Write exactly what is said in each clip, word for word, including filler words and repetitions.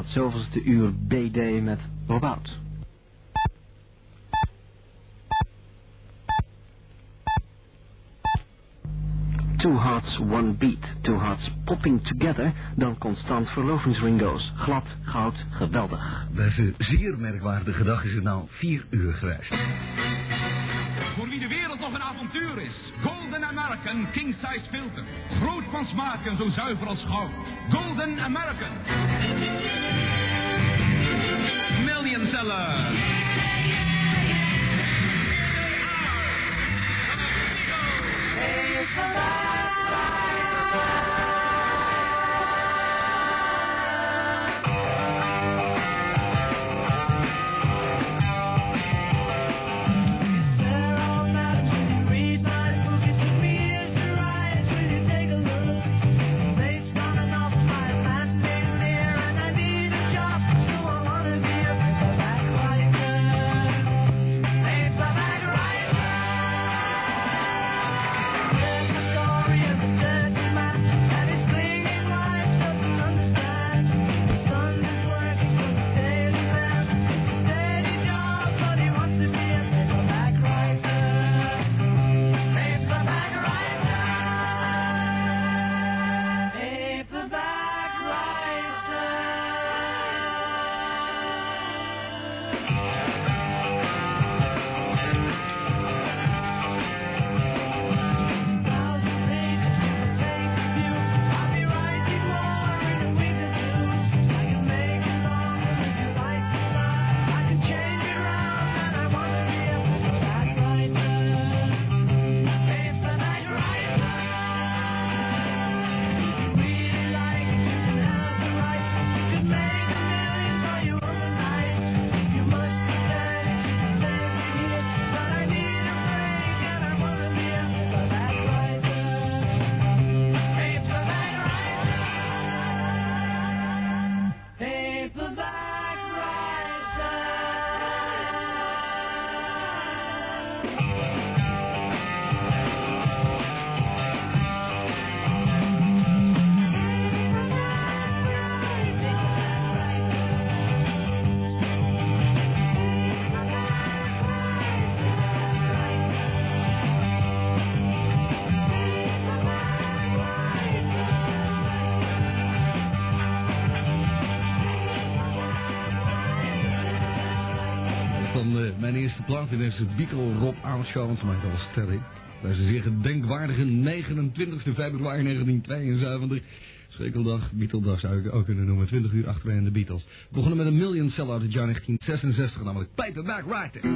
het zoveelste uur B D met Rob Oud. Two Hearts, One Beat, Two Hearts Popping Together, dan constant verlovingsringo's. Glad, goud, geweldig. Deze zeer merkwaardige dag is het nou vier uur geweest. Voor wie de wereld nog een avontuur is. Golden American King Size Filter. Groot van smaak en zo zuiver als goud. Golden American. Million seller. Mijn eerste plaat in deze Beatle Rob Oud Show, want voor mij was Terry. Deze zeer gedenkwaardige negenentwintigste februari negentien tweeënzeventig. Schekeldag, Beatledag zou ik ook kunnen noemen, twintig uur achtereen de Beatles. We begonnen met een million seller uit het jaar negentien zesenzestig, namelijk Paperback Writer.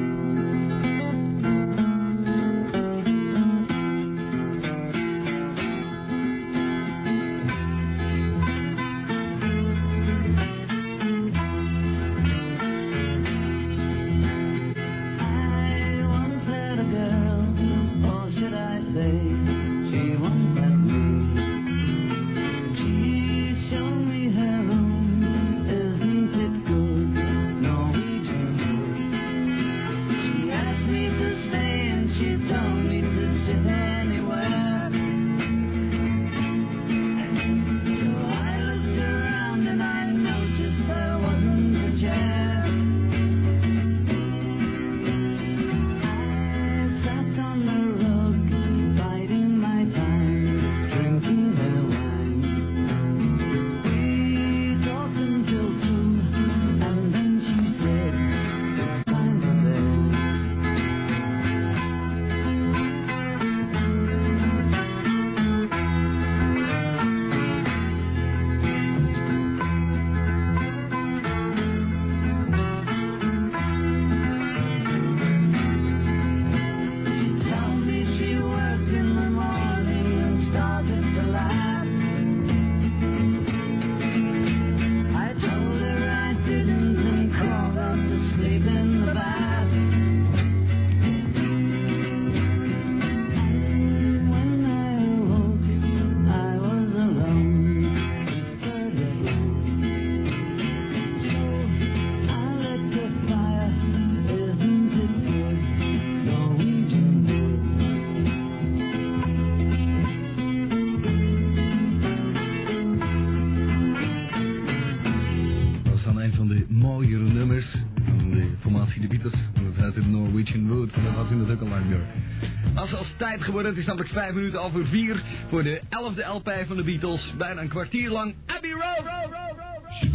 She goed, dat was hij natuurlijk al lang door. Als als tijd geworden, het is namelijk vijf minuten over vier voor de elfde L P van de Beatles. Bijna een kwartier lang Abbey Road. Road, road, road, road.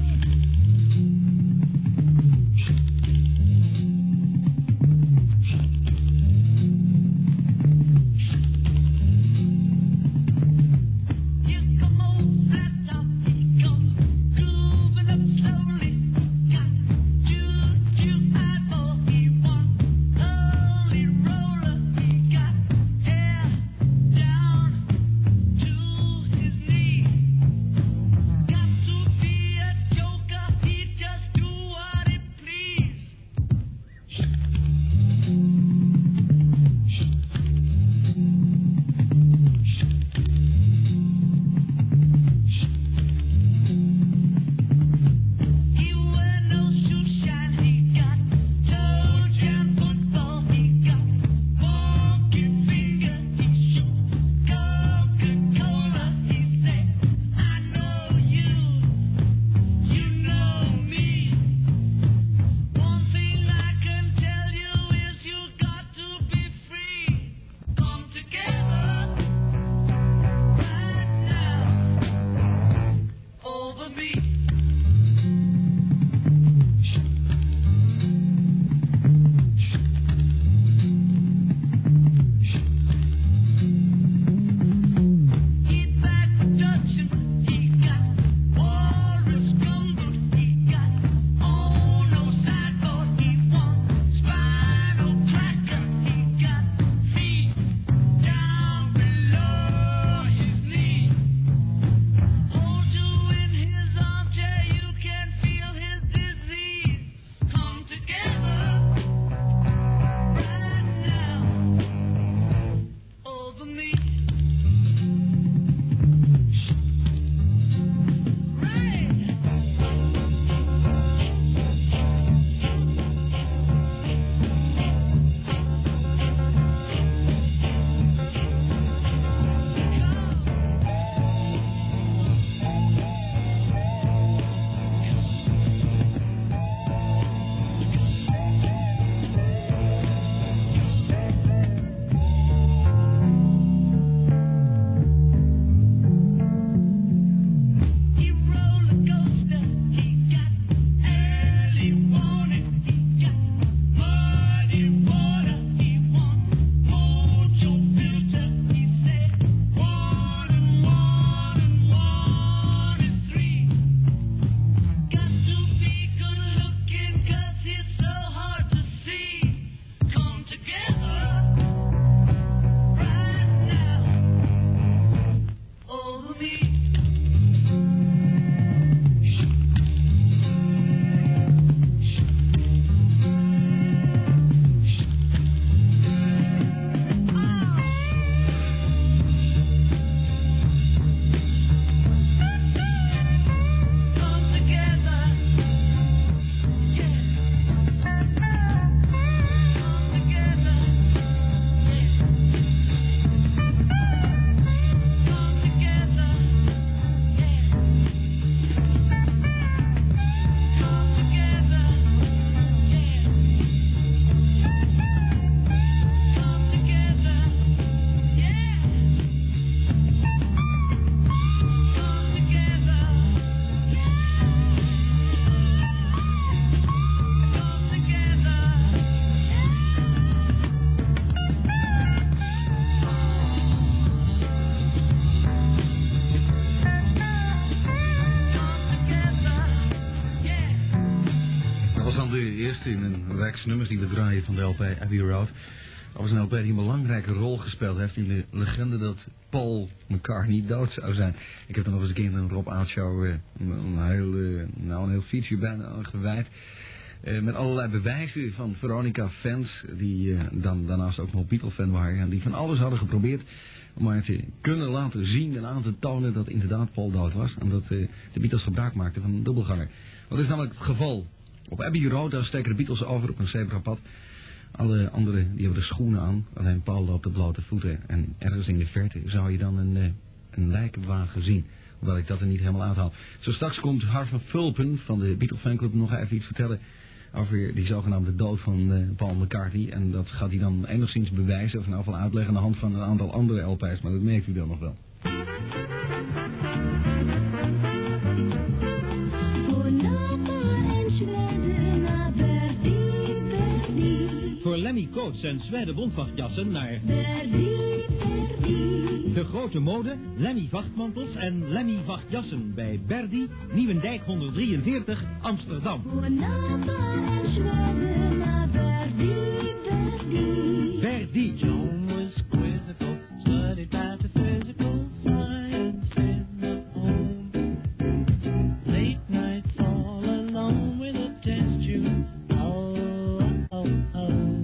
In een reeks nummers die we draaien van de L P Abbey Road. Dat was een L P die een belangrijke rol gespeeld heeft in de legende dat Paul McCartney dood zou zijn. Ik heb er nog eens een keer een Rob Out Show uh, een, heel, uh, nou, een heel feature bijna aan gewijd. Uh, met allerlei bewijzen van Veronica-fans die uh, dan, daarnaast ook nog Beatle-fan waren. En die van alles hadden geprobeerd om maar te kunnen laten zien en aan te tonen dat inderdaad Paul dood was. En dat uh, de Beatles gebruik maakten van een dubbelganger. Dat is namelijk het geval. Op Abbey Road, daar steken de Beatles over op een zebrapad. Alle anderen die hebben de schoenen aan, alleen Paul loopt op blote voeten. En ergens in de verte zou je dan een, een lijkenwagen zien. Hoewel ik dat er niet helemaal uithaal. Zo straks komt Harvan Fulpen van de Beatle fanclub nog even iets vertellen over die zogenaamde dood van uh, Paul McCartney. En dat gaat hij dan enigszins bewijzen, of in ieder geval uitleggen aan de hand van een aantal andere L P's, maar dat merkt u dan nog wel. Voor Lemmy Coats en Zwede Bondwachtjassen naar de grote mode, Lemmy Vachtmantels en Lemmy Vachtjassen bij Berdi, Nieuwendijk honderddrieënveertig, Amsterdam. Verdi. John was quizzical, studied metaphysical science in the home. Late nights all alone with a test tube. Oh, oh, oh.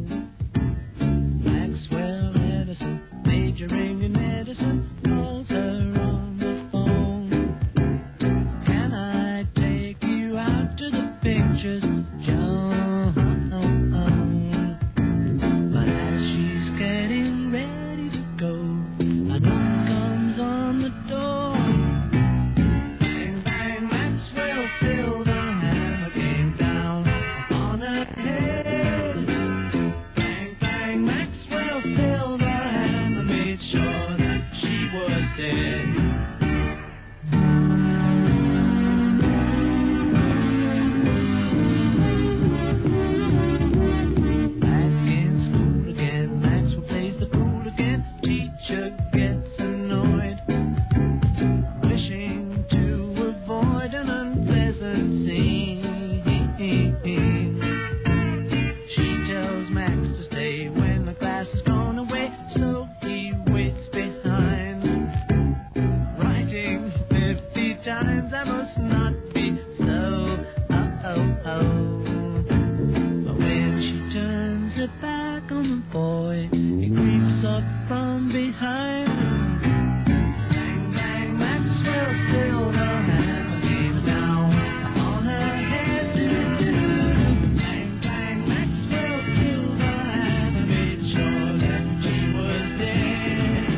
Maxwell Edison, majoring in medicine, calls her on the phone. Can I take you out to the pictures, John? But as she's getting ready to go, a knock comes on the door. Bang, bang, Maxwell Silverhammer came down on her head. Bang, bang, Maxwell Silverhammer made sure that she was dead. Back in school again, Maxwell plays the fool again. Teacher gets annoyed, wishing to avoid an unpleasant scene. She tells Max to stay when the class has gone away, so he waits behind, writing fifty times. I must not be so. Oh, oh, oh. But when she turns her back on the boy, he creeps up from behind. Bang, bang, Maxwell Silverhammer came down on her head. Bang, bang, Maxwell Silverhammer made sure that she was dead.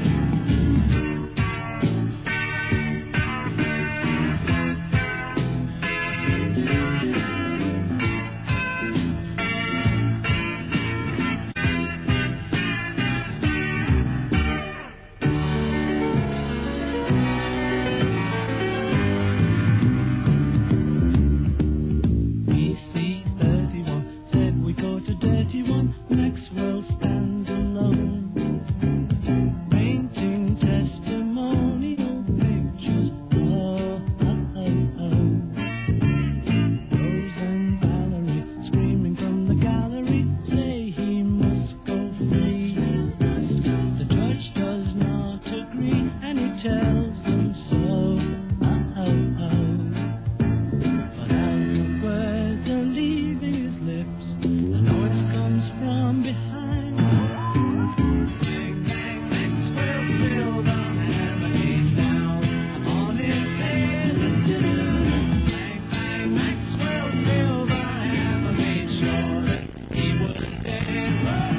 B C thirty-one said we caught a dirty one. Maxwell stands alone, painting testimonial pictures. Oh, oh, oh, oh. Rose and Valerie screaming from the gallery say he must go free. The judge does not agree and he tells them so. Oh, oh, oh. But as the words are leaving his lips, a noise comes from behind. Bang, bang, Maxwell Silverhammer came down on his head. Bang, bang, Maxwell Silverhammer made sure that he was dead.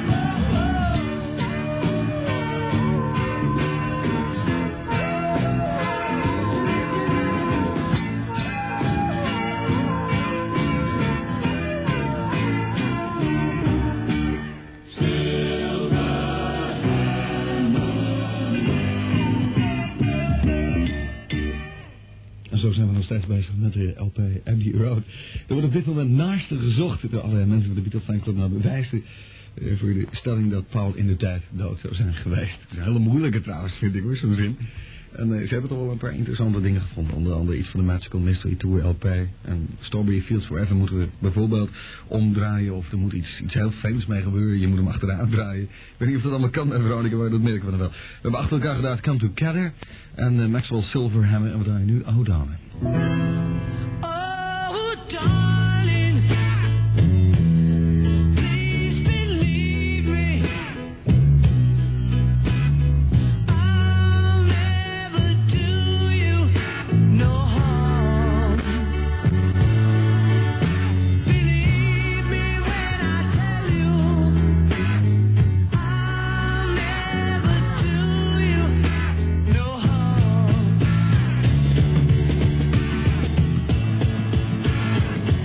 En zo zijn we nog steeds bezig met de L P Abbey Road. Er wordt op dit moment naaste gezocht door allerlei mensen van de Beatles fanclub naar bewijzen uh, voor de stelling dat Paul in de tijd dood zou zijn geweest. Het is een hele moeilijke trouwens, vind ik hoor, zo'n zin. En uh, ze hebben toch wel een paar interessante dingen gevonden. Onder andere iets van de Magical Mystery Tour L P. En Strawberry Fields Forever moeten we bijvoorbeeld omdraaien. Of er moet iets, iets heel vreemds mee gebeuren. Je moet hem achteruit draaien. Ik weet niet of dat allemaal kan, Veronica, maar dat merken we dan wel. We hebben achter elkaar gedaan Come Together. En uh, Maxwell Silverhammer. En we draaien nu Oh Darling. Oh, darling, please believe me. I'll never do you no harm. Believe me when I tell you, I'll never do you no harm.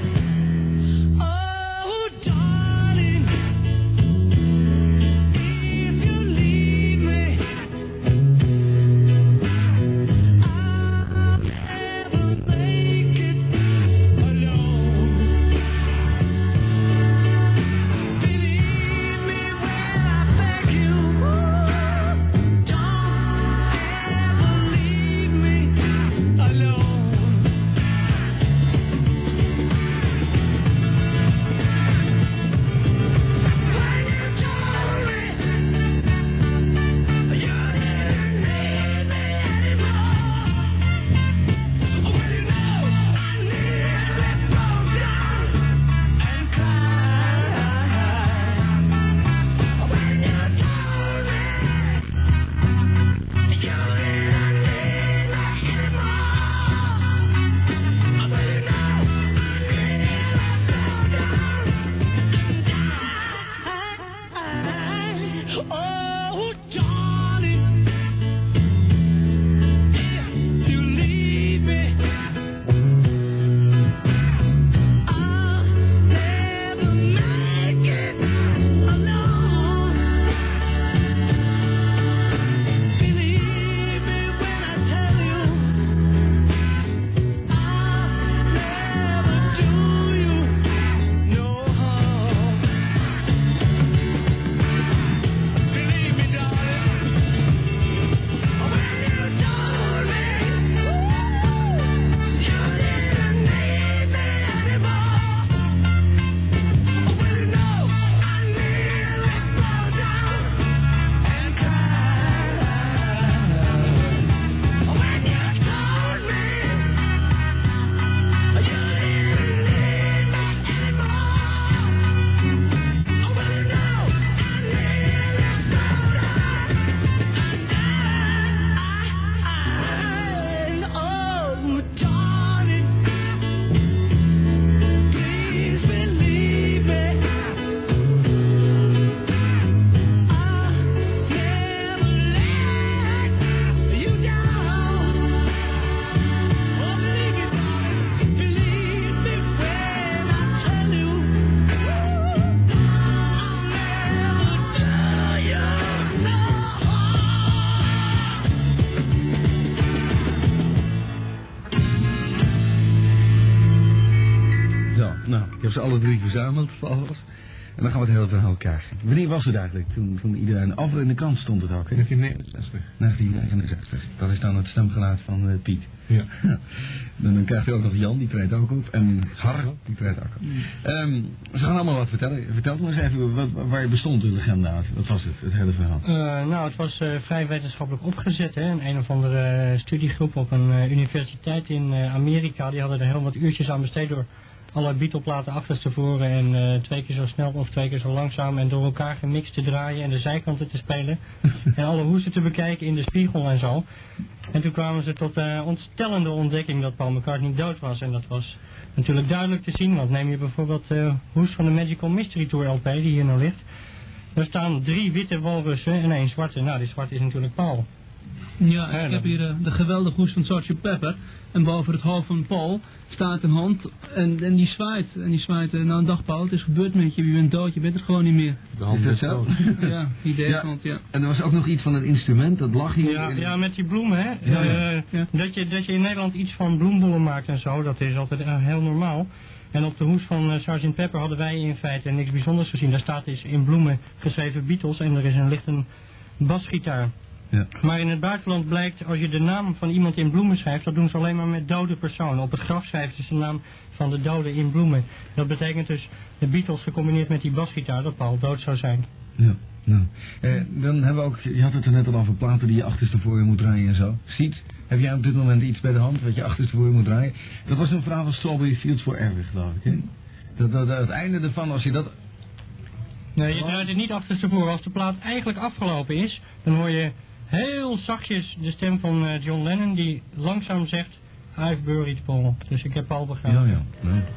Ik heb ze alle drie verzameld, alvast. En dan gaan we het hele verhaal krijgen. Wanneer was het eigenlijk? Toen, toen iedereen af in de krant stond het ook, hè? negentien negenenzestig. negentien negenenzestig. Dat is dan het stemgeluid van uh, Piet. Ja. Dan, dan krijg je ook nog Jan, die treedt ook op. En Har, die treedt ook op. Um, ze gaan allemaal wat vertellen. Vertel me eens even wat, waar je bestond de legende uit. Wat was het, het hele verhaal? Uh, nou, het was uh, vrij wetenschappelijk opgezet, hè. Een, een of andere uh, studiegroep op een uh, universiteit in uh, Amerika. Die hadden er heel wat uurtjes aan besteed door alle Beatle-platen achterstevoren en uh, twee keer zo snel of twee keer zo langzaam en door elkaar gemixt te draaien en de zijkanten te spelen. En alle hoesten te bekijken in de spiegel en zo. En toen kwamen ze tot de uh, ontstellende ontdekking dat Paul McCartney dood was. En dat was natuurlijk duidelijk te zien, want neem je bijvoorbeeld de uh, hoes van de Magical Mystery Tour L P die hier nou ligt. Daar staan drie witte walrussen en één zwarte. Nou, die zwarte is natuurlijk Paul. Ja, ik heb hier uh, de geweldige hoes van sergeant Pepper. En boven het hoofd van Paul staat een hand en, en die zwaait. En die zwaait, uh, nou een dag Paul, het is gebeurd met je, je bent dood, je bent er gewoon niet meer. De hand is dat zo? Ja, die deed ja. hand, ja. En er was ook nog iets van het instrument, dat lag hier. Ja, ja, met die bloemen, hè. Ja, uh, ja. Ja. Dat, je, dat je in Nederland iets van bloembollen maakt en zo, dat is altijd uh, heel normaal. En op de hoes van uh, sergeant Pepper hadden wij in feite niks bijzonders gezien. Daar staat is in bloemen geschreven Beatles en er is een, ligt een basgitaar. Ja. Maar in het buitenland blijkt, als je de naam van iemand in bloemen schrijft, dat doen ze alleen maar met dode personen. Op het graf schrijft ze de naam van de dode in bloemen. Dat betekent dus de Beatles gecombineerd met die basgitaar, dat Paul dood zou zijn. Ja, nou. Eh, dan hebben we ook, je had het er net al over platen die je achterstevoren moet draaien en zo. Ziet, heb jij op dit moment iets bij de hand wat je achterstevoren moet draaien? Dat was een verhaal van Strawberry Fields Forever, geloof ik, hè? Dat, dat, dat, het einde ervan, als je dat... Nee, je draait het niet achterstevoren. Als de plaat eigenlijk afgelopen is, dan hoor je heel zachtjes de stem van uh, John Lennon die langzaam zegt, I've buried Paul. Dus ik heb Paul begraven. Ja, ja. ja.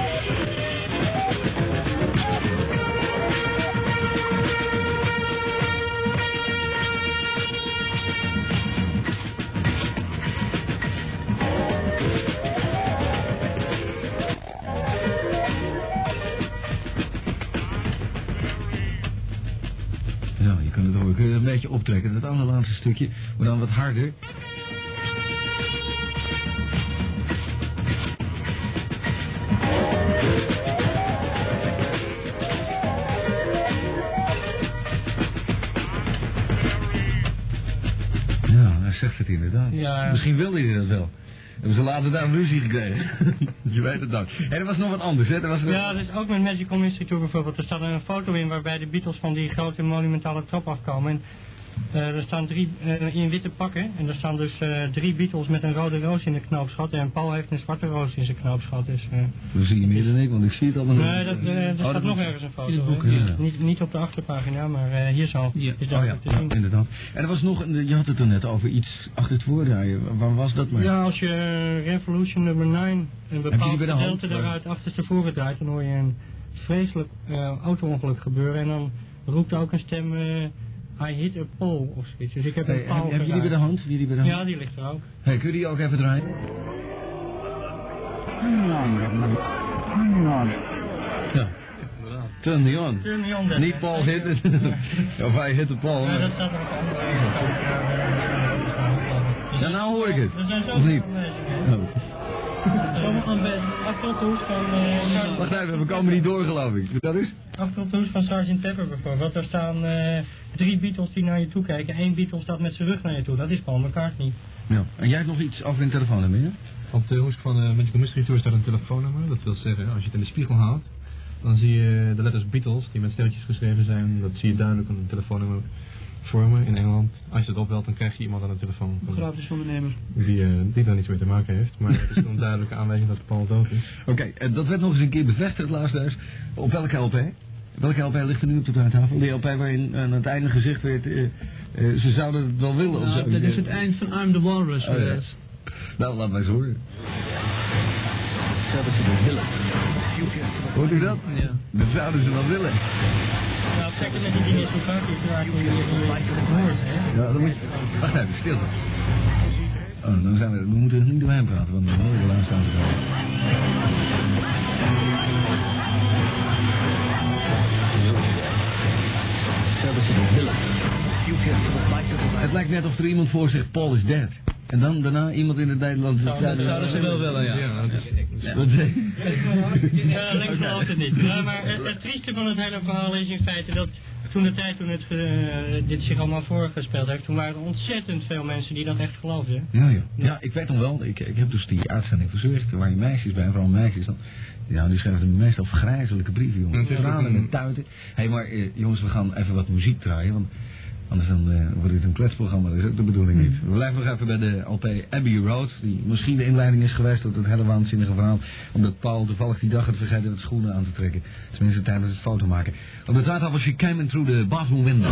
Ja, je kunt het ook een beetje optrekken. Het allerlaatste stukje, maar dan wat harder. Ja, hij zegt het inderdaad. Ja. Misschien wilde hij dat wel. Hebben ze later daar een ruzie gekregen. Je weet het dan. En er was nog wat anders, hè? Er was een... Ja, dus ook met Magical Mystery Tour bijvoorbeeld. Er staat een foto in waarbij de Beatles van die grote monumentale trap afkomen. En uh, er staan drie uh, in witte pakken. En er staan dus uh, drie Beatles met een rode roos in de knoopsgat. En Paul heeft een zwarte roos in zijn knoopsgat. Dus, uh... Dan zie je meer dan ik, want ik zie het allemaal. Nee, dat, uh, er oh, staat dat nog is... ergens een foto. In het boek, hè? ja. niet, niet, niet op de achterpagina, maar uh, hier zo. Ja. Is Oh ja, duidelijk te zien. ja, inderdaad. En er was nog, een, je had het er net over iets achter het voordraaien. Waar was dat maar? Ja, als je uh, Revolution nummer negen een bepaald bij de hand? gedeelte daaruit achterstevoren draait, dan hoor je een vreselijk uh, auto-ongeluk gebeuren. En dan roept ook een stem, uh, I hit a pole of zoiets. Dus ik heb een Hey, paal heb, heb je die bij de geraakt. hand? Heb je die bij de hand? Ja, die ligt er ook. Hey, kun je die ook even draaien? Ja. Turn the on. Turn me on, Niet Paul hit it. Of hij hit de Paul. Ja, dat staat er ook aan. Ja, nou hoor ik het. Er zijn Of zoveel niet? aanwezigen. hè. Oh. Sommige aanwezigen. Achter op de hoes van... Uh, Wacht even, we komen niet door geloof ik. Dat is? Achter op de hoes van sergeant Pepper bijvoorbeeld. Daar staan uh, drie Beatles die naar je toe kijken. Eén Beatle staat met zijn rug naar je toe. Dat is Paul McCartney. Ja. En jij hebt nog iets over een telefoonnummer, hè? Op de hoes van uh, Magical Mystery Tour staat een telefoonnummer. Dat wil zeggen, als je het in de spiegel houdt, dan zie je de letters Beatles die met sterretjes geschreven zijn. Dat zie je duidelijk op een telefoonnummer vormen in Engeland. Als je het opbelt, dan krijg je iemand aan de telefoon. Gratis ondernemer. Die, uh, die daar niets mee te maken heeft. Maar het is een duidelijke aanwijzing dat Paul dood is. Oké, okay, en dat werd nog eens een keer bevestigd, luisteraars. Op welke L P? Welke L P ligt er nu op de draaitafel? Die L P waarin aan het einde gezegd werd, uh, uh, ze zouden het wel willen. Nou, of zo. dat is het eind van I'm the Walrus. Oh, ja. geweest. Nou, laat maar eens horen. Hoort u dat? Ja. Dat zouden ze wel willen. Nou, zeker met die dingen zo vaak is waar je het hoort, hè. Ja, dan moet je... Wacht even, stil. Oh, dan zijn we... We moeten er niet doorheen praten, want dan horen we luisteren ze wel. Het lijkt net of er iemand voor zegt, Paul is dead. En dan daarna iemand in het Nederlands... Zou- dat Zouden ze wel willen, ja. Ja, dat is Ja, wat zeg je? Ja, links gelooft het niet. Ja, maar het, het trieste van het hele verhaal is in feite dat toen de tijd toen het, uh, dit zich allemaal voorgespeeld heeft, toen waren er ontzettend veel mensen die dat echt geloofden. Ja, ja. Ja, ik weet nog wel, ik, ik heb dus die uitzending verzorgd, er waren meisjes bij, vooral meisjes dan. Ja, die schrijven meestal vergrijzelijke brieven, jongen. Het is ook Tranen een- en tuiten. Hé, hey, maar uh, jongens, we gaan even wat muziek draaien, want anders dan uh, wordt dit een kletsprogramma, dat is ook de bedoeling niet. We blijven nog even bij de L P Abbey Road, die misschien de inleiding is geweest tot het hele waanzinnige verhaal, omdat Paul toevallig die dag had vergeten het schoenen aan te trekken. Tenminste tijdens het foto maken. Op de draad af was She Came In Through the Bathroom Window.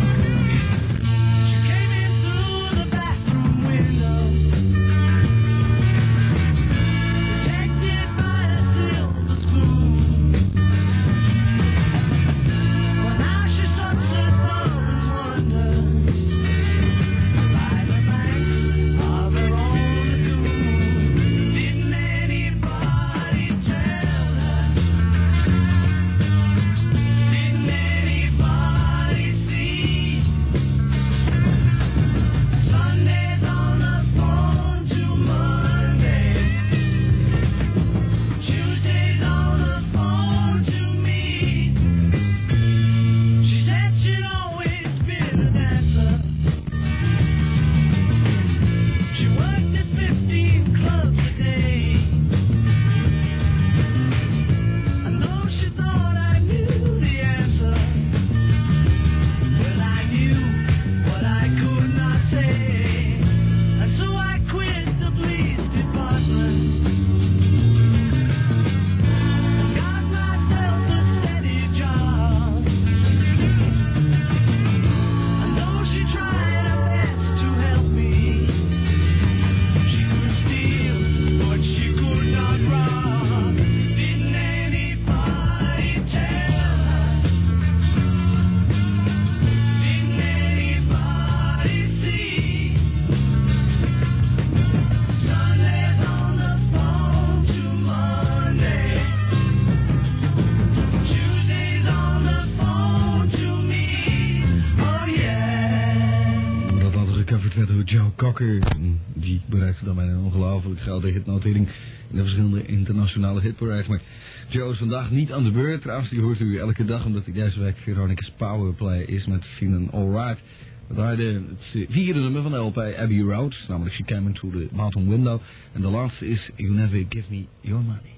Joe Cocker, die bereikte dan bijna een ongelooflijk grote hitnotering in de verschillende internationale hitparades. Maar Joe is vandaag niet aan de beurt. Trouwens, die hoort u elke dag omdat hij deze week Veronica's Powerplay is met Feeling Alright. We draaiden het vierde nummer van de L P Abbey Road, namelijk She Came In Through the Bathroom Window. En de laatste is You Never Give Me Your Money.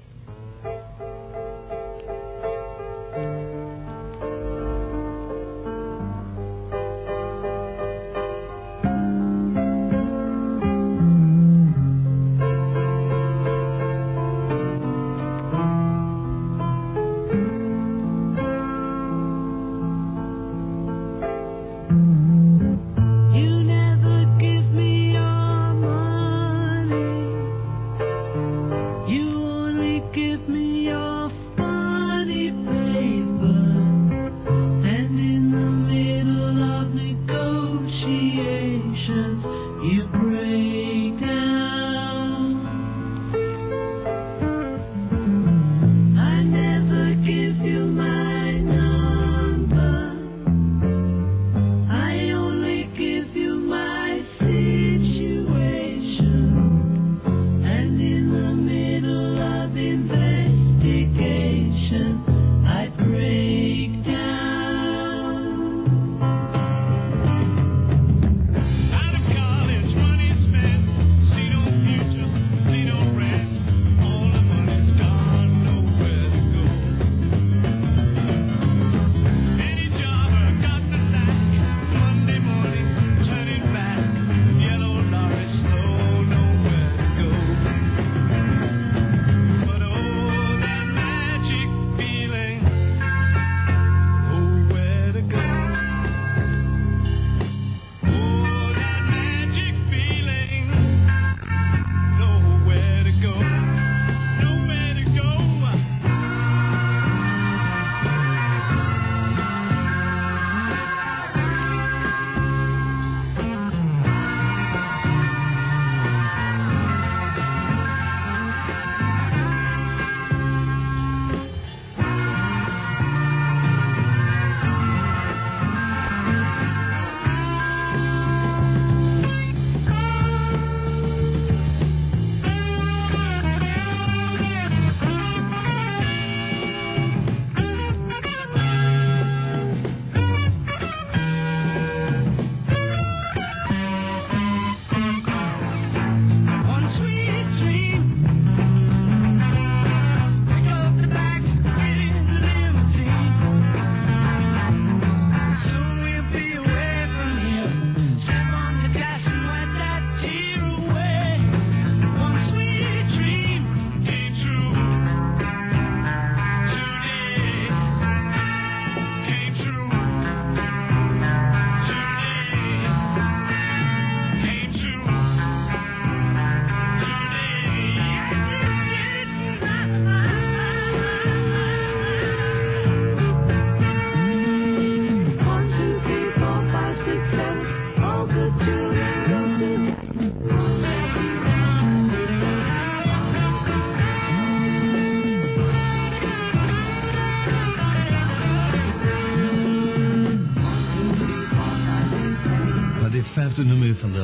Out of college, money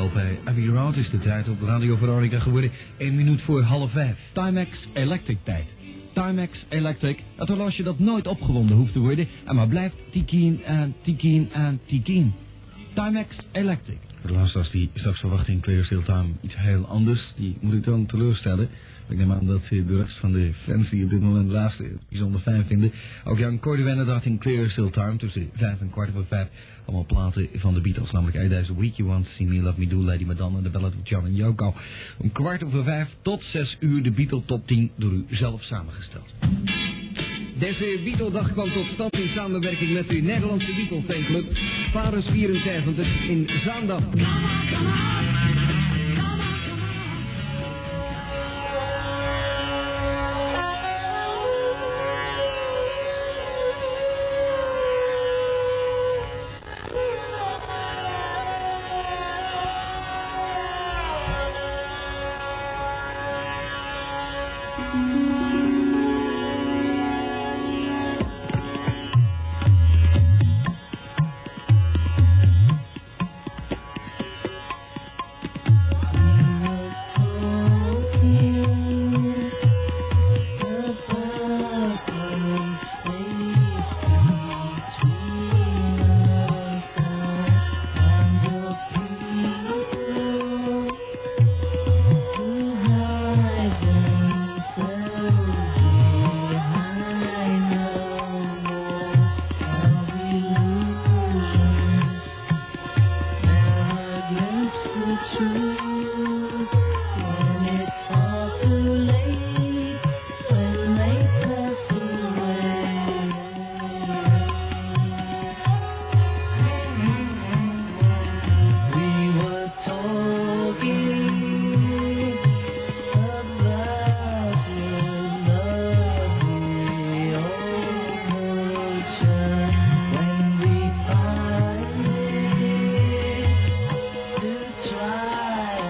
bij Abbey Road is de tijd op Radio Veronica geworden. één minuut voor half vijf. Timex Electric tijd. Timex Electric, het horloge dat nooit opgewonden hoeft te worden, en maar blijft tikien en tikien en tikien. Timex Electric. Voor de luisteraars die straks verwachten in Clear Still Time iets heel anders, die moet ik dan teleurstellen. Ik neem aan dat de rest van de fans die op dit moment luisteren bijzonder fijn vinden. Ook Jan Cordewener dat in Clear Still Time tussen vijf en kwart over vijf allemaal platen van de Beatles, namelijk I Days a Week, You Want to See Me, Love Me Do, Lady Madonna, The Ballad of John and Yoko. Om kwart over vijf tot zes uur de Beatle Top tien door u zelf samengesteld. Deze Beatle-dag kwam tot stand in samenwerking met de Nederlandse Beatle-fanclub Paris vierenzeventig in Zaandam. Try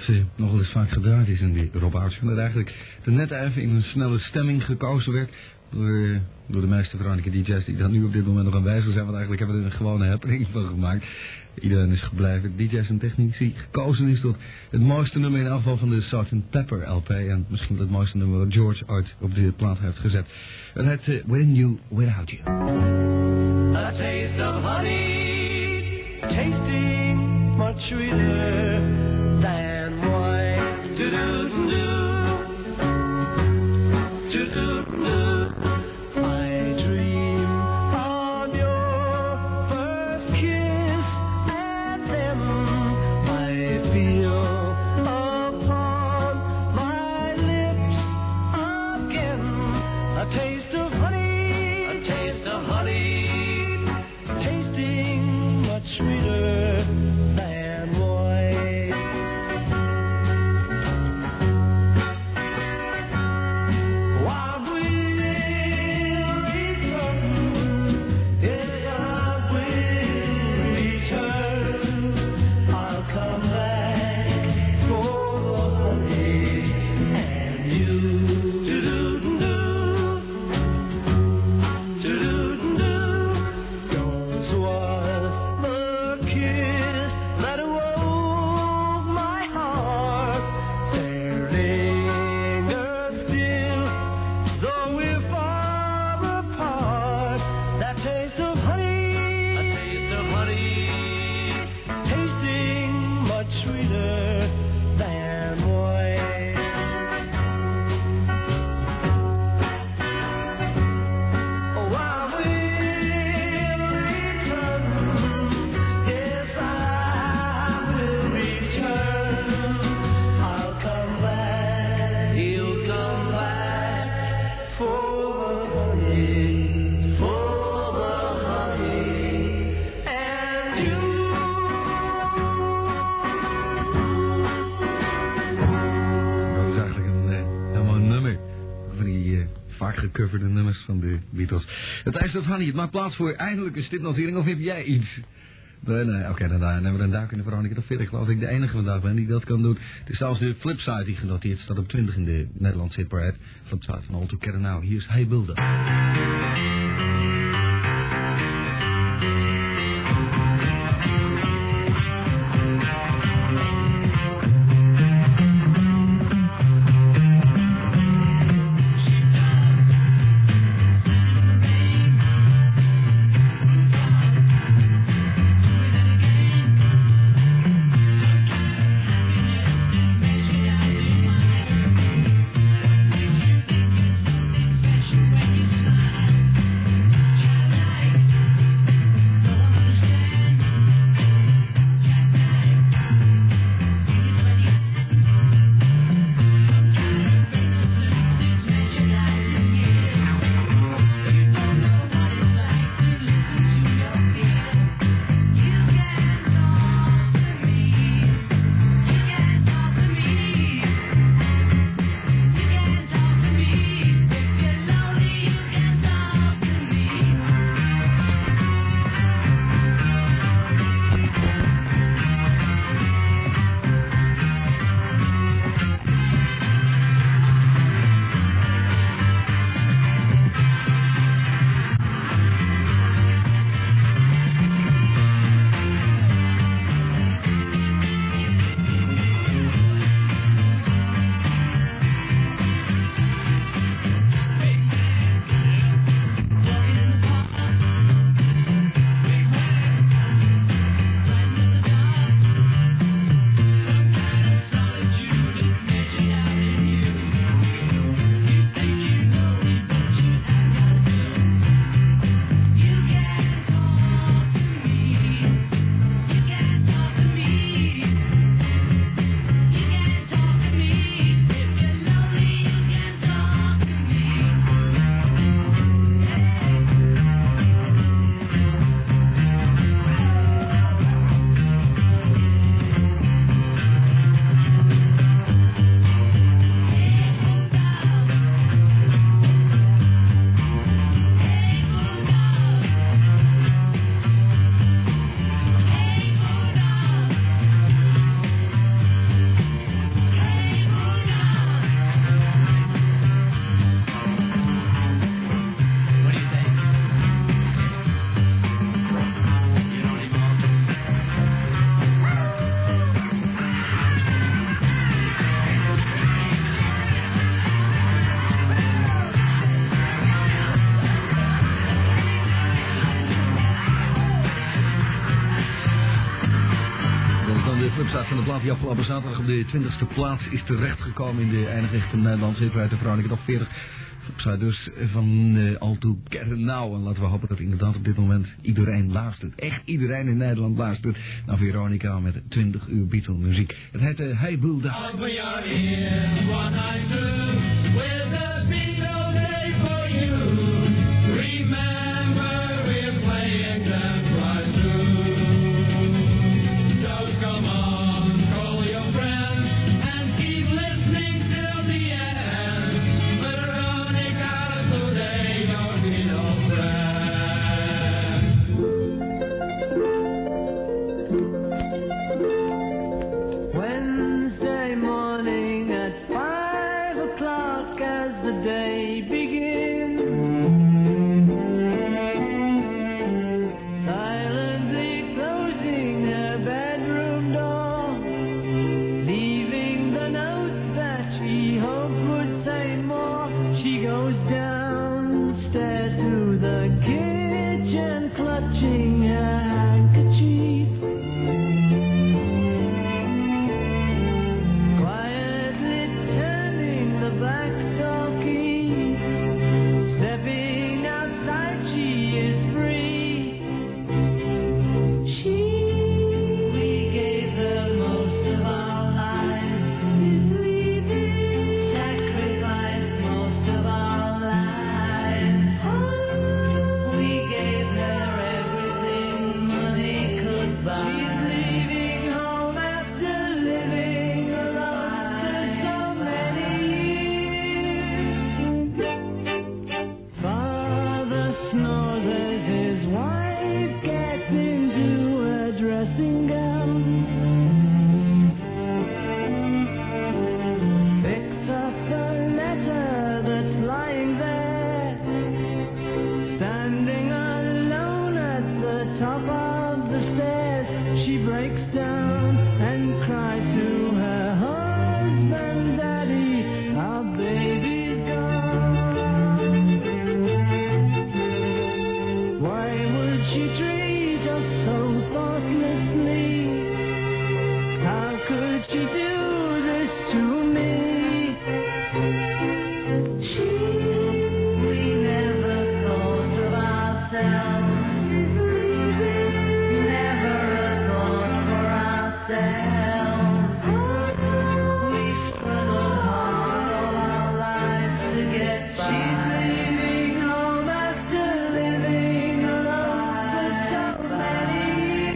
wat uh, nogal eens vaak gedraaid is in die Rob Oudshow. Dat eigenlijk er net even in een snelle stemming gekozen werd door, uh, door de meeste vrouwelijke D J's die dan nu op dit moment nog aanwezig zijn. Want eigenlijk hebben we er een gewone happening van gemaakt. Iedereen is gebleven. D J's en technici gekozen is tot het mooiste nummer in afval van de sergeant Pepper L P. En misschien wel het mooiste nummer wat George ooit op de plaat heeft gezet. Het heet uh, When You Without You. A taste of honey, tasting much sweeter than wine. Do-do-do-do, do-do-do. I dream of your first kiss, and then I feel upon my lips again a taste of honey, a taste of honey, tasting much sweeter than wine. While we return, yes, I will return. I'll come back for the honey and you. Do-do-do-do, do-do-do-do. Yours was the kiss that awoke my heart. There lingers still, though we're far apart, that taste of honey, a taste of honey, tasting much sweeter than wine. Oh, I will return, yes, I will return. I'll come back, he'll come back for the honey, for the honey and you. Dat is eigenlijk een uh, helemaal een nummer. Van die uh, vaak gecoverde nummers van de Beatles. Het Taste of Honey, het maakt plaats voor eindelijk een stipnotering. Of heb jij iets? Nee, nee, oké, okay, dan, dan hebben we een duik in de Veronica de veertig. Geloof ik de enige vandaag ben die dat kan doen. Het is zelfs de Flipside die genoteerd staat op twintig in de Nederlandse hitparade. Flipside van All Together Now. Hier is Hey Builder. Special when you smile. plaat die afgelopen zaterdag op de twintigste plaats is terechtgekomen in de eindiging Nederlandse hitparade de Veronica Top veertig. Zij dus van uh, All Together Now. En laten we hopen dat inderdaad op dit moment iedereen luistert. Echt iedereen in Nederland luistert naar Veronica met twintig uur Beatle muziek. Het heet uh, Hey Bulda. We are in one night two with a Beatle day for you. Remember we're playing them right through. So come on, call your friends and keep listening till the end. Veronica today, your Beatle friend. Wednesday morning at five o'clock as the day begins. Silently closing her bedroom door, leaving the note that she hoped would say more. She goes downstairs to the kitchen, clutching her handkerchief. Quietly turning the back door key, stepping outside, she is free. She, we gave her most of our lives, sacrificed most of our lives. We gave her everything money could buy. She's leaving home after living alone for so many years. Father snores as his wife gets into her dressing gown. Picks up the letter that's lying there, standing alone at the top of the stairs. She breaks down and cries to her husband, Daddy, our baby's gone. Why would she treat us so thoughtlessly? How could she do this to me? She, we never thought of ourselves, never a thought for ourselves. We struggled hard all our lives to get by. She's leaving home after living alone for so many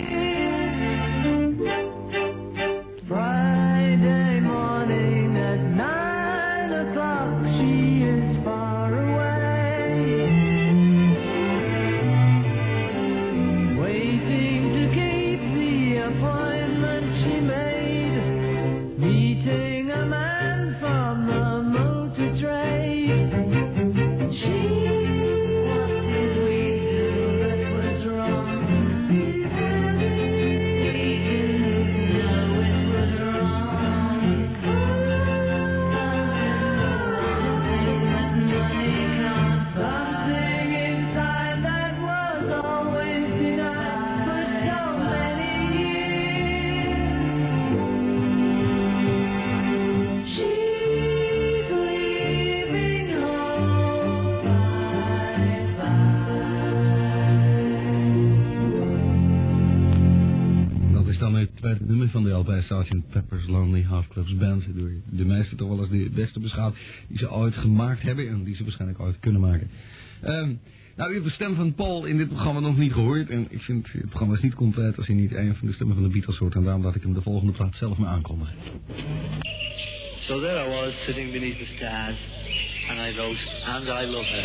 years. Friday morning at nine o'clock, she is far away, waiting to keep the appointment she made, meeting a man from the motor trade. She, what did we do that was wrong? We didn't know it was wrong. Something that money can't buy. Something inside that was always denied for so many years. She's leaving home. Dat is dan het tweede nummer van de L P sergeant Pepper's Lonely Hearts Club Band. Door de meesten toch wel eens de beste beschouwd die ze ooit gemaakt hebben en die ze waarschijnlijk ooit kunnen maken. Um, nou, u hebt de stem van Paul in dit programma nog niet gehoord. En ik vind het programma is niet compleet als hij niet een van de stemmen van de Beatles hoort. En daarom laat ik hem de volgende plaat zelf maar aankondigen. So there I was, sitting beneath the stars, and I wrote, And I Love Her.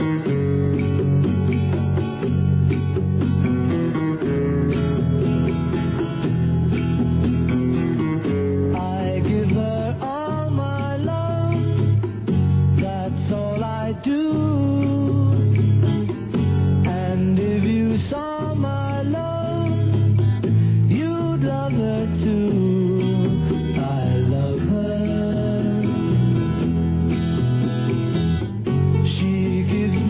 I give her all my love, that's all I do. And if you saw my love, you'd love her too. I love her. She gives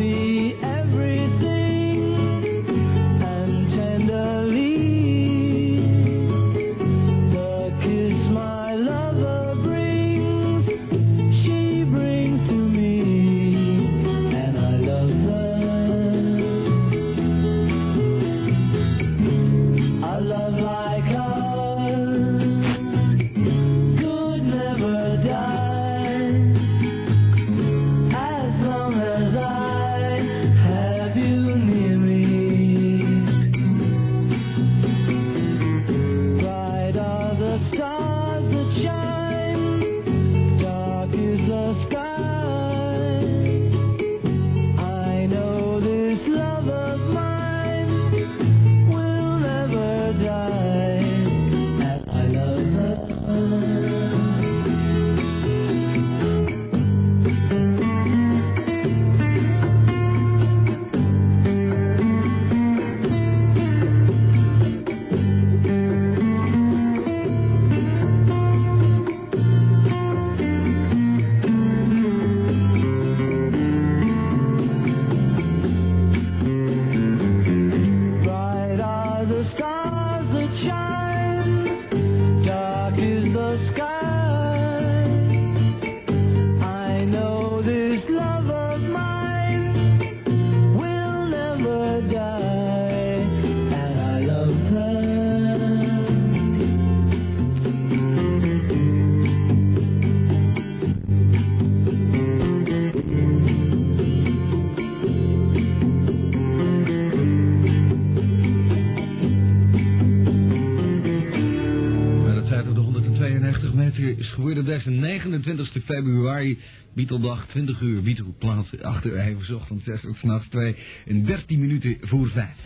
negenentwintigste februari, Beatledag, twintig uur, Beatleplaats, acht uur even ochtend, zes uur 's nachts twee en dertien minuten voor vijf.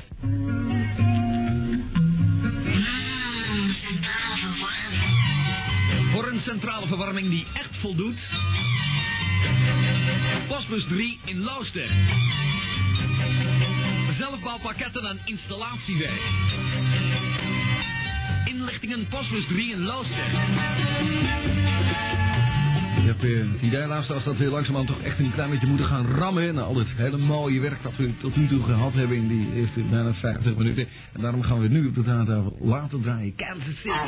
Voor een centrale verwarming die echt voldoet. Postbus drie in Looster. Zelfbouwpakketten en installatiewerk. Inlichtingen Postbus drie in Looster. Ik heb uh, het idee laatst als dat we langzamerhand toch echt een klein beetje moeten gaan rammen. Na al dit hele mooie werk dat we tot nu toe gehad hebben in die eerste bijna vijftig minuten. En daarom gaan we nu op de draaitafel laten draaien. Kansas City.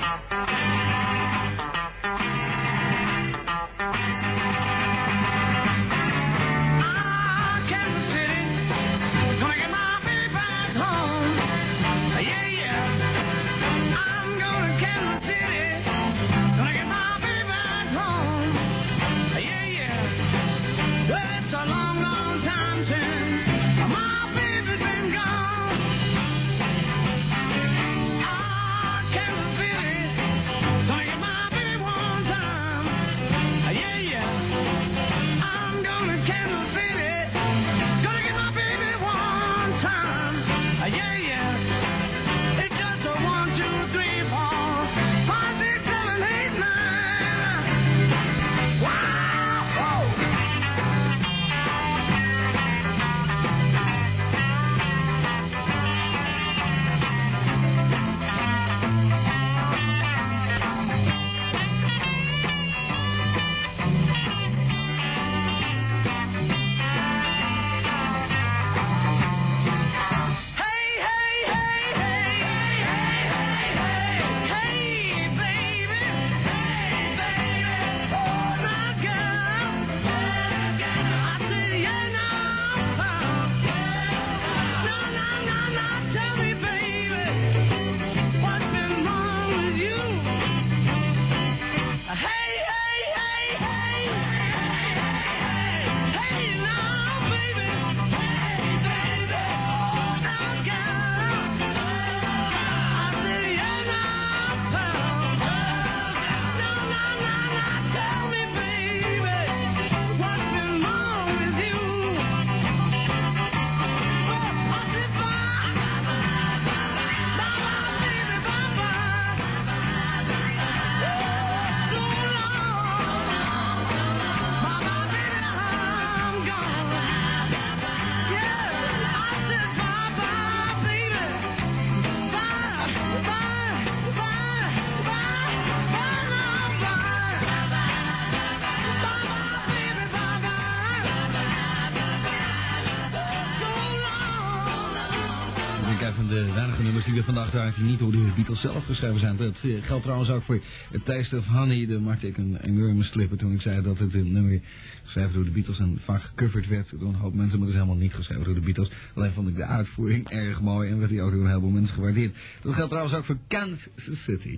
De weinige nummers die we vandaag draaien die niet door de Beatles zelf geschreven zijn. Dat geldt trouwens ook voor het Taste of Honey. Daar maakte ik een enorme slipper toen ik zei dat het een nummer geschreven door de Beatles en vaak gecoverd werd door een hoop mensen, maar het is helemaal niet geschreven door de Beatles. Alleen vond ik de uitvoering erg mooi en werd die ook door een heleboel mensen gewaardeerd. Dat geldt trouwens ook voor Kansas City.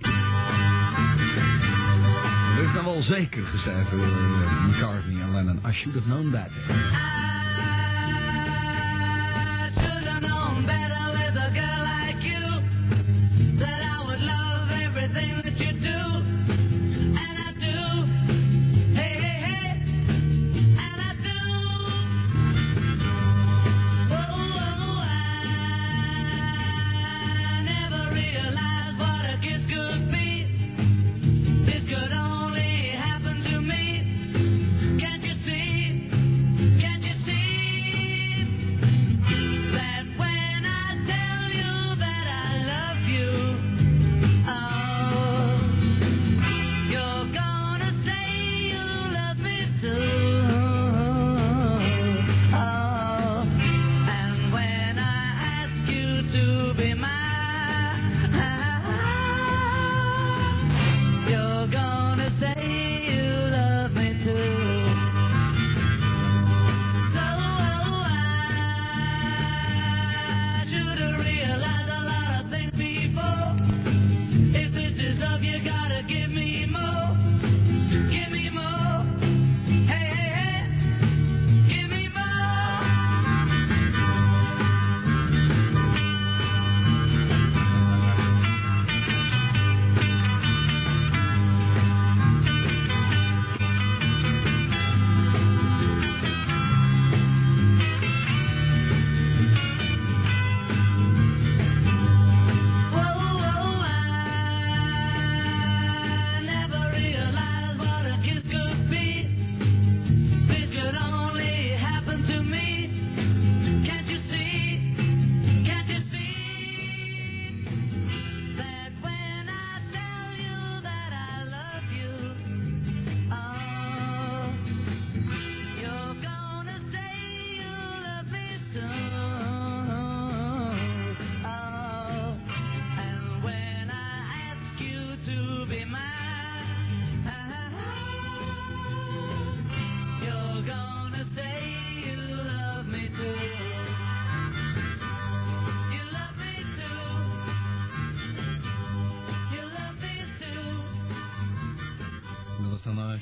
Dat is dan wel zeker geschreven door uh, McCartney en Lennon. I should have known better. Can't you see?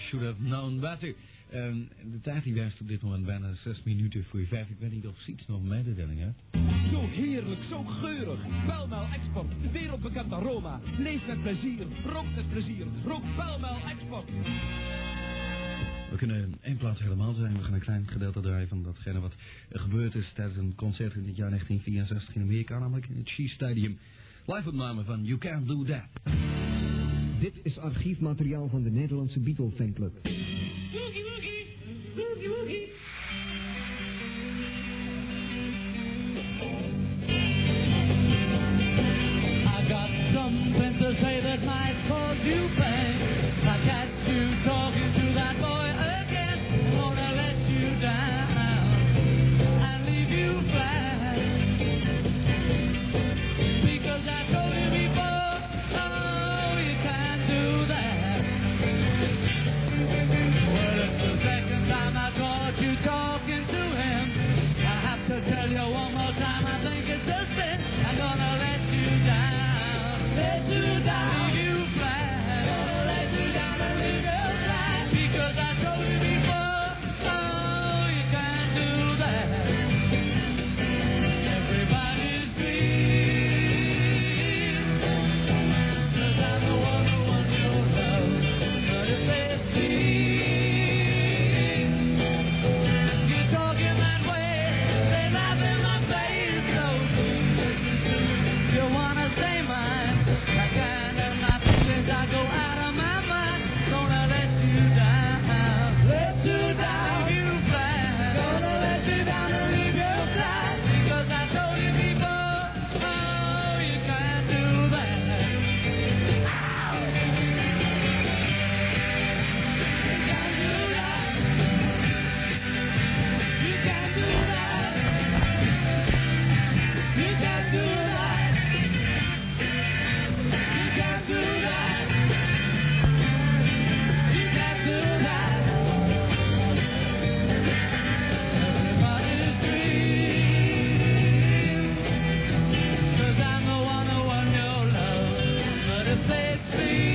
should have known better. Um, de tijd die wijst op dit moment bijna zes minuten voor vijf. Ik weet niet of Siets nog een mededeling hebt. Zo heerlijk, zo geurig. Pijlmel Export, wereldbekend aroma. Leef met plezier, rook met plezier. Rook Pijlmel Export. We kunnen één plaats helemaal zijn. We gaan een klein gedeelte draaien van datgene wat gebeurd is tijdens een concert in het jaar negentien vierenzestig in Amerika, namelijk in het Shea Stadium. Live-opname van You Can't Do That. Dit is archiefmateriaal van de Nederlandse Beatle fanclub. Woogie woogie, woogie woogie. I got something to say that might cause you pain. I catch you talking to that boy again. I'm gonna let you down and leave you flat. Because I told you before, oh, you can't do that. Well, it's the second time I caught you talking to him. I have to tell you one more time, I think it's a sin. I'm gonna let you down, let you down, leave you flat. Gonna let you down and leave you flat. Because I told you before, oh, you can't do that. Everybody's dream, 'cause I'm the one who wants your love. But if they see you talking that way, they laugh in my face. So you wanna say mine? I can't help my feelings, I go out of my mind. Gonna let you down, let you down, you flat. Gonna let you down and leave you flat. Because I told you before, oh, you can't do that. Ow! You can't do that. You can't do that. You can't do that. You can't do that. You can't do that. Everybody's dream, 'cause I'm the one who won your love. But if they see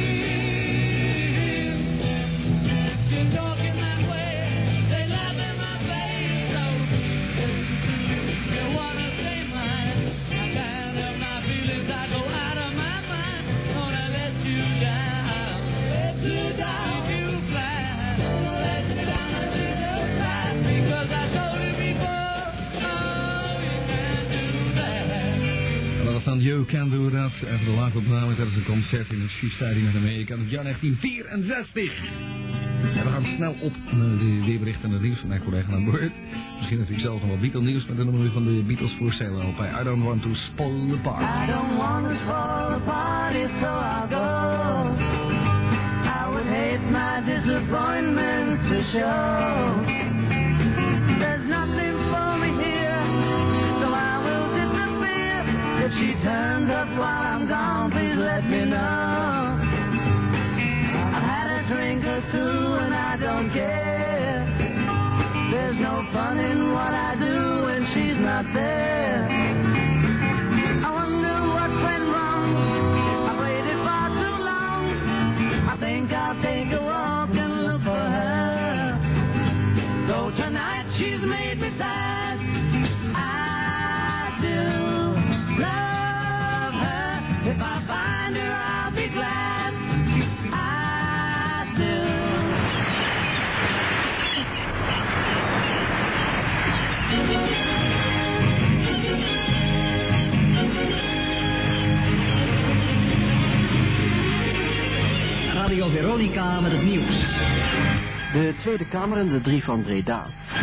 you talking that way, they laugh in my face. So you wanna say mine? I can't help my feelings, I go out of my mind. Gonna let you down, let you down, leave you flat. Gonna let you down and leave you flat. Because I told you before, oh, you can't do that. En dat was dan You Can Do That. Even de live-opname tijdens een concert in het Shea Stadium in Amerika in het jaar negentien vierenzestig. En we gaan snel op naar de weerbericht en het nieuws van mijn collega aan boord. Misschien natuurlijk zelf nog wel Beatle nieuws met een nummer van de Beatles voorstellen op bij I Don't Want To Spoil The Party. I don't want to spoil the party, so I'll go. I would hate my disappointment to show. There's nothing for me here, so I will disappear. If she turns up while I'm gone, please let me know. I've had a drink or two and I don't care. There's no fun in what I do when she's not there. I wonder what went wrong. I waited far too long. I think I'll take a walk and look for her. Though tonight she's made me sad, I do love her. If I find her, I'll be glad. I do. Radio Veronica met het nieuws. De Tweede Kamer en de drie van Breda.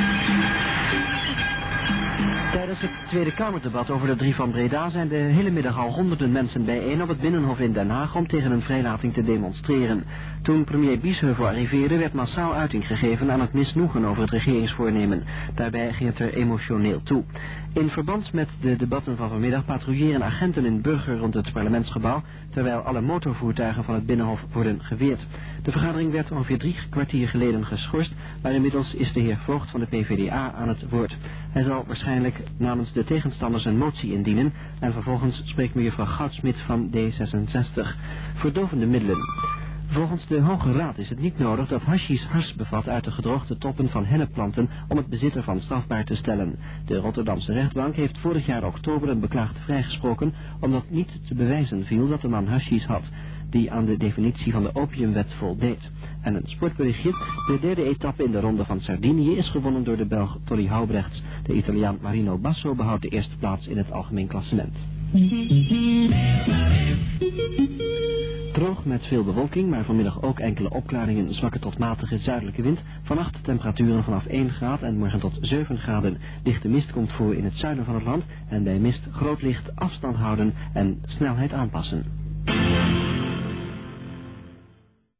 Tijdens het Tweede Kamerdebat over de drie van Breda zijn de hele middag al honderden mensen bijeen op het Binnenhof in Den Haag om tegen een vrijlating te demonstreren. Toen premier Biesheuvel arriveerde werd massaal uiting gegeven aan het misnoegen over het regeringsvoornemen. Daarbij ging het er emotioneel toe. In verband met de debatten van vanmiddag patrouilleren agenten in Burger rond het parlementsgebouw, terwijl alle motorvoertuigen van het Binnenhof worden geweerd. De vergadering werd ongeveer drie kwartier geleden geschorst, maar inmiddels is de heer Voogd van de P V D A aan het woord. Hij zal waarschijnlijk namens de tegenstanders een motie indienen en vervolgens spreekt mevrouw Goudsmit van D zesenzestig. Verdovende middelen. Volgens de Hoge Raad is het niet nodig dat hashish hars bevat uit de gedroogde toppen van hennepplanten om het bezit ervan strafbaar te stellen. De Rotterdamse rechtbank heeft vorig jaar oktober een beklaagde vrijgesproken omdat niet te bewijzen viel dat de man hashish had, die aan de definitie van de opiumwet voldeed. En een sportberichtje: de derde etappe in de ronde van Sardinië is gewonnen door de Belg Torry Houbrechts. De Italiaan Marino Basso behoudt de eerste plaats in het algemeen klassement. Droog met veel bewolking, maar vanmiddag ook enkele opklaringen, zwakke tot matige zuidelijke wind. Vannacht temperaturen vanaf één graad en morgen tot zeven graden. Dichte mist komt voor in het zuiden van het land en bij mist groot licht afstand houden en snelheid aanpassen.